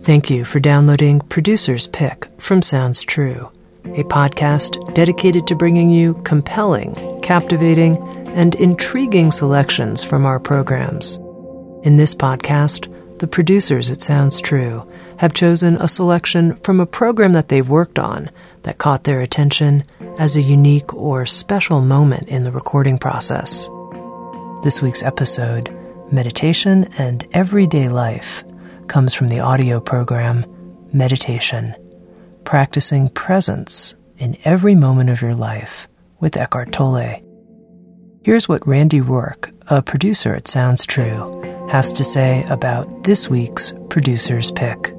Thank you for downloading Producer's Pick from Sounds True, a podcast dedicated to bringing you compelling, captivating, and intriguing selections from our programs. In this podcast, the producers at Sounds True have chosen a selection from a program that they've worked on that caught their attention as a unique or special moment in the recording process. This week's episode, Meditation and Everyday Life, comes from the audio program Meditation, Practicing Presence in Every Moment of Your Life with Eckhart Tolle. Here's what Randy Rourke, a producer at Sounds True, has to say about this week's Producer's Pick.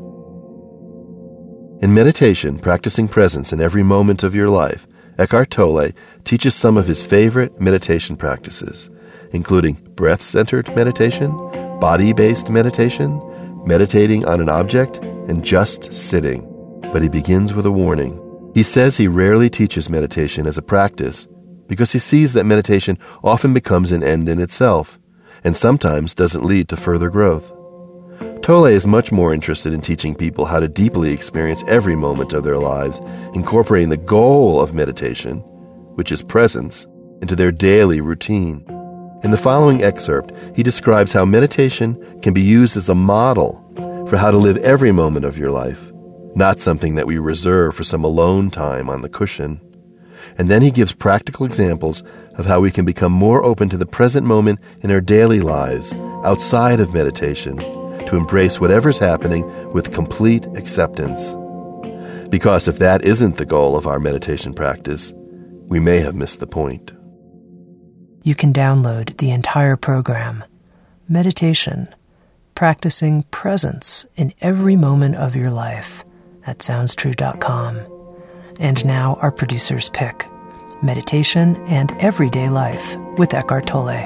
In Meditation, Practicing Presence in Every Moment of Your Life, Eckhart Tolle teaches some of his favorite meditation practices, including breath-centered meditation, body-based meditation, meditating on an object, and just sitting. But he begins with a warning. He says he rarely teaches meditation as a practice because he sees that meditation often becomes an end in itself and sometimes doesn't lead to further growth. Tolle is much more interested in teaching people how to deeply experience every moment of their lives, incorporating the goal of meditation, which is presence, into their daily routine. In the following excerpt, he describes how meditation can be used as a model for how to live every moment of your life, not something that we reserve for some alone time on the cushion. And then he gives practical examples of how we can become more open to the present moment in our daily lives, outside of meditation, to embrace whatever's happening with complete acceptance. Because if that isn't the goal of our meditation practice, we may have missed the point. You can download the entire program, Meditation, Practicing Presence in Every Moment of Your Life, at SoundsTrue.com. And now our Producer's Pick, Meditation and Everyday Life with Eckhart Tolle.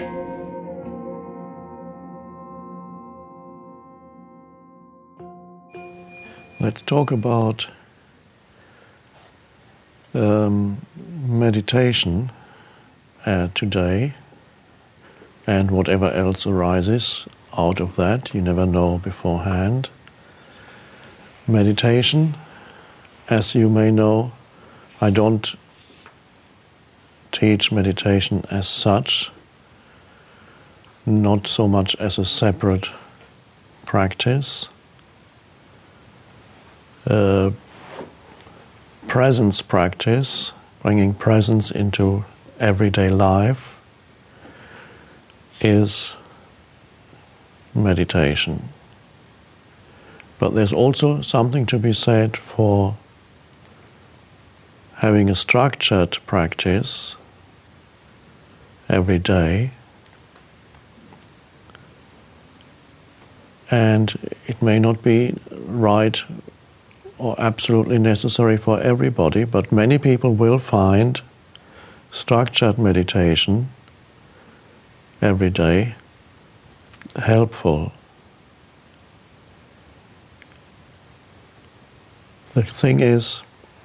Let's talk about meditation today, and whatever else arises out of that, you never know beforehand. Meditation, as you may know, I don't teach meditation as such, not so much as a separate practice. Presence practice, bringing presence into everyday life, is meditation. But there's also something to be said for having a structured practice every day. And it may not be right or absolutely necessary for everybody, but many people will find structured meditation every day helpful. The thing is,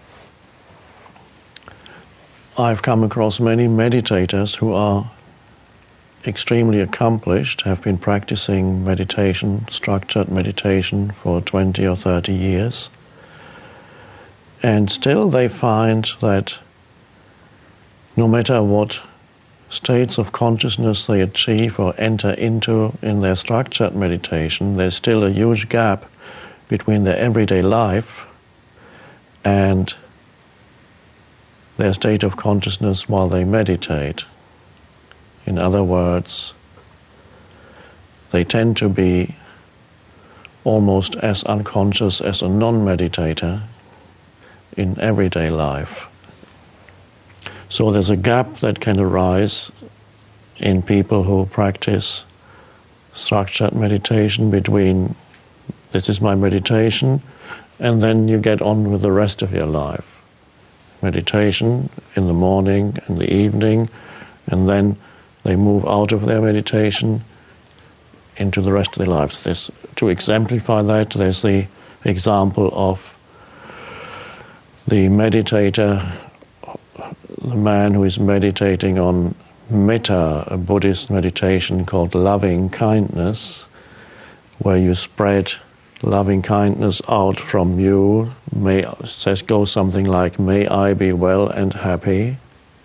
I've come across many meditators who are extremely accomplished, have been practicing meditation, structured meditation, for 20 or 30 years, and still they find that no matter what states of consciousness they achieve or enter into in their structured meditation, there's still a huge gap between their everyday life and their state of consciousness while they meditate. In other words, they tend to be almost as unconscious as a non-meditator in everyday life. So there's a gap that can arise in people who practice structured meditation between this is my meditation and then you get on with the rest of your life. Meditation in the morning and the evening, and then they move out of their meditation into the rest of their lives. To exemplify that, there's the example of the meditator, the man who is meditating on metta, a Buddhist meditation called loving kindness, where you spread loving kindness out from you. Goes something like, may I be well and happy.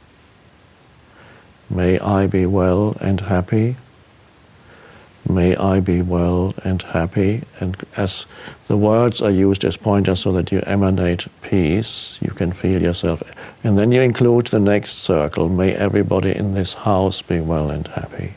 May I be well and happy. May I be well and happy. And as the words are used as pointers so that you emanate peace, you can feel yourself. And then you include the next circle. May everybody in this house be well and happy.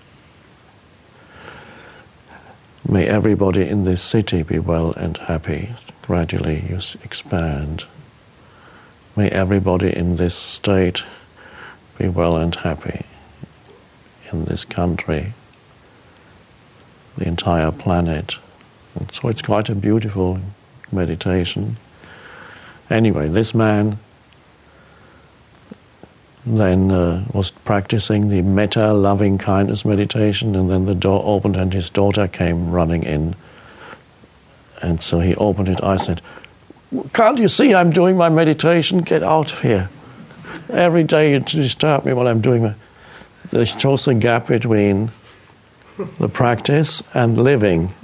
May everybody in this city be well and happy. Gradually you expand. May everybody in this state be well and happy. In this country, the entire planet. And so it's quite a beautiful meditation. Anyway, this man then was practicing the metta loving kindness meditation, and then the door opened and his daughter came running in. And so he opened it. I said, can't you see I'm doing my meditation? Get out of here. Every day you disturb me while I'm doing my... There's just a gap between the practice and living.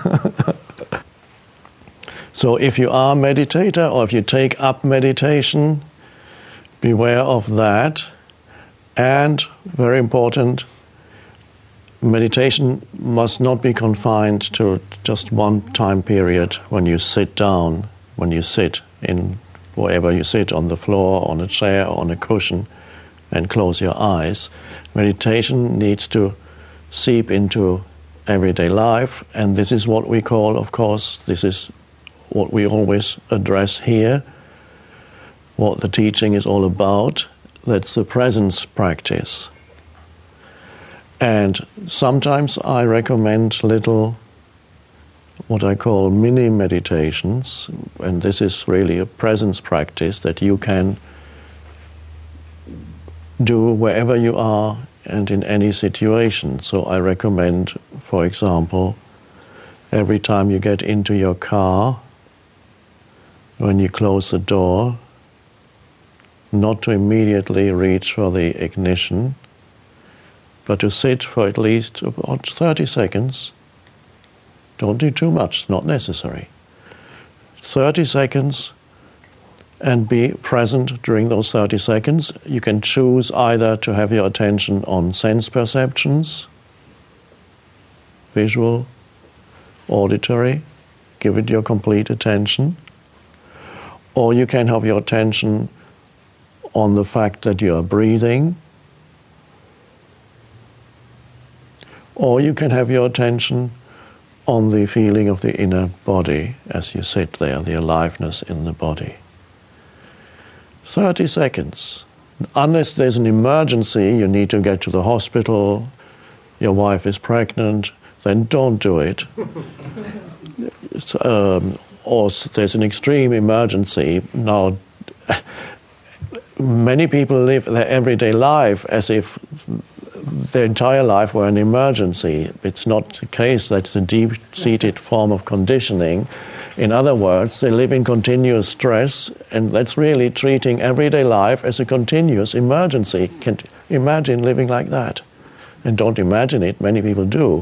So if you are a meditator or if you take up meditation, beware of that. And, very important, meditation must not be confined to just one time period when you sit down, when you sit in wherever you sit, on the floor, on a chair, or on a cushion, and close your eyes. Meditation needs to seep into everyday life, and this is what we call, of course, this is what we always address here, what the teaching is all about. That's the presence practice. And sometimes I recommend little, what I call mini meditations, and this is really a presence practice that you can do wherever you are and in any situation. So I recommend, for example, every time you get into your car, when you close the door, not to immediately reach for the ignition, but to sit for at least about 30 seconds. Don't do too much, not necessary. 30 seconds, and be present during those 30 seconds. You can choose either to have your attention on sense perceptions, visual, auditory, give it your complete attention, or you can have your attention on the fact that you are breathing, or you can have your attention on the feeling of the inner body as you sit there, the aliveness in the body. 30 seconds. Unless there's an emergency, you need to get to the hospital, your wife is pregnant, then don't do it. Or there's an extreme emergency. Now, many people live their everyday life as if their entire life were an emergency. It's not the case. That's a deep-seated form of conditioning. In other words, they live in continuous stress, and that's really treating everyday life as a continuous emergency. Can you imagine living like that? And don't imagine it, many people do.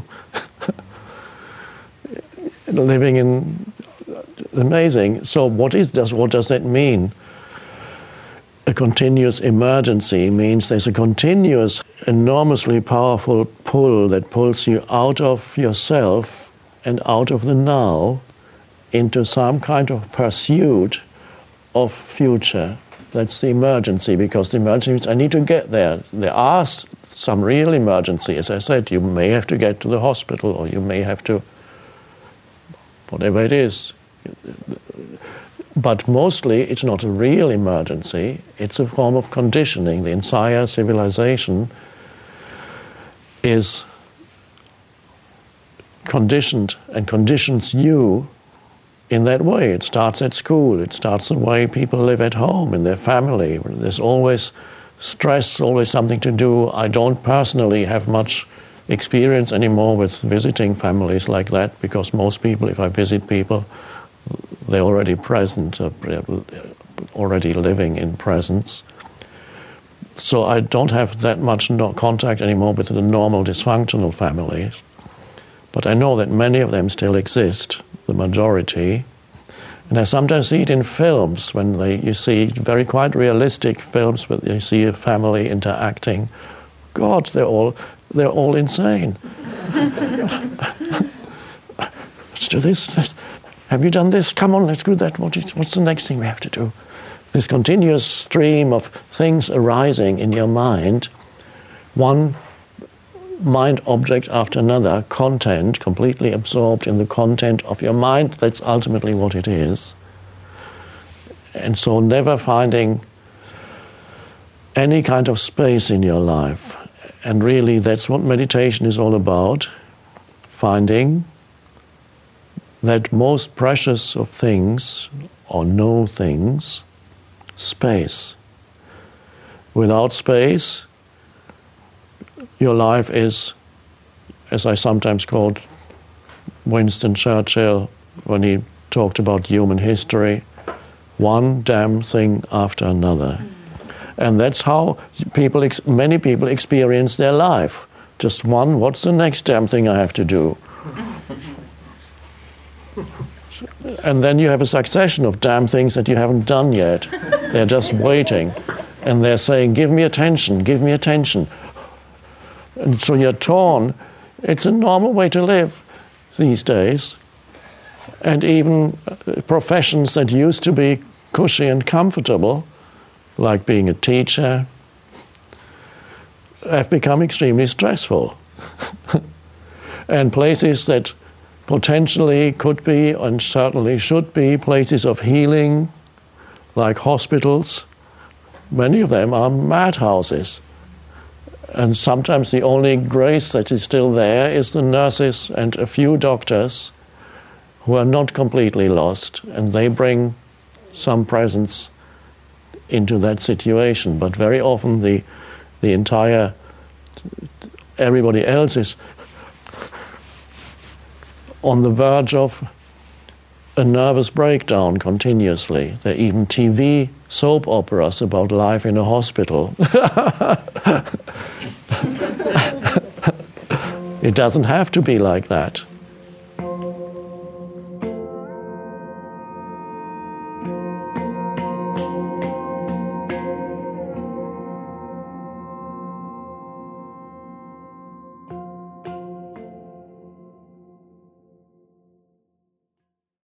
Living in... amazing. So what does that mean? A continuous emergency means there's a continuous, enormously powerful pull that pulls you out of yourself and out of the now into some kind of pursuit of future. That's the emergency, because the emergency means I need to get there. There are some real emergency. As I said, you may have to get to the hospital, or you may have to, whatever it is. But mostly it's not a real emergency, it's a form of conditioning. The entire civilization is conditioned and conditions you in that way. It starts at school, it starts the way people live at home, in their family. There's always stress, always something to do. I don't personally have much experience anymore with visiting families like that, because most people, if I visit people, they're already present, already living in presence. So I don't have that much contact anymore with the normal dysfunctional families. But I know that many of them still exist. the majority. And I sometimes see it in films when you see very quite realistic films where you see a family interacting. God, they're all insane. Let's do this. Have you done this? Come on, let's do that. What's the next thing we have to do? This continuous stream of things arising in your mind, one mind object after another, content, completely absorbed in the content of your mind. That's ultimately what it is. And so never finding any kind of space in your life. And really that's what meditation is all about, finding that most precious of things, or no things, space. Without space, your life is, as I sometimes quote Winston Churchill when he talked about human history, one damn thing after another. And that's how many people experience their life. Just one, what's the next damn thing I have to do? And then you have a succession of damn things that you haven't done yet. They're just waiting. And they're saying, give me attention, give me attention. And so you're torn. It's a normal way to live these days. And even professions that used to be cushy and comfortable, like being a teacher, have become extremely stressful. And places that potentially could be and certainly should be places of healing, like hospitals, many of them are madhouses. And sometimes the only grace that is still there is the nurses and a few doctors who are not completely lost, and they bring some presence into that situation. But very often the entire, everybody else is on the verge of a nervous breakdown continuously. There are even TV soap operas about life in a hospital. It doesn't have to be like that.